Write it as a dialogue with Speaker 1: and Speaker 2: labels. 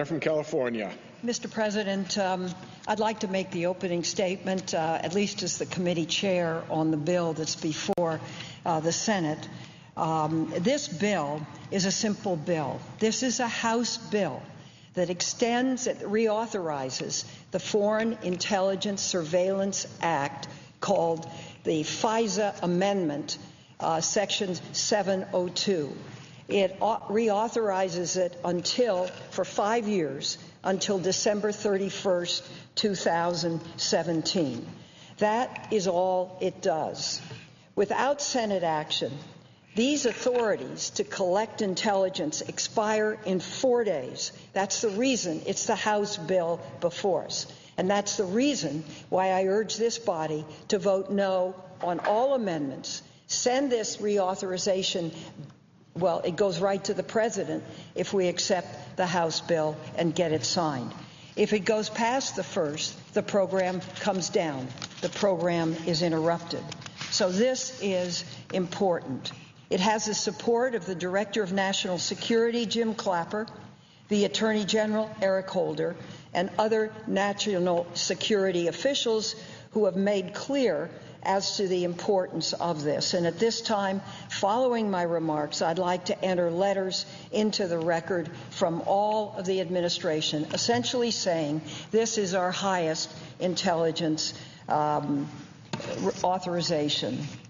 Speaker 1: From California.
Speaker 2: Mr. President, I'd like to make the opening statement, at least as the committee chair on the bill that's before the Senate. This bill is a simple bill. This is a House bill that extends, it reauthorizes the Foreign Intelligence Surveillance Act called the FISA Amendment, Section 702. It reauthorizes it for 5 years, until December 31st, 2017. That is all it does. Without Senate action, these authorities to collect intelligence expire in 4 days. That's the reason it's the House bill before us. And that's the reason why I urge this body to vote no on all amendments. Send this reauthorization. Well, it goes right to the President if we accept the House bill and get it signed. If it goes past the first, the program comes down. The program is interrupted. So this is important. It has the support of the Director of National Security, Jim Clapper, the Attorney General, Eric Holder, and other national security officials who have made clear as to the importance of this. And at this time, following my remarks, I'd like to enter letters into the record from all of the administration, essentially saying this is our highest intelligence authorization.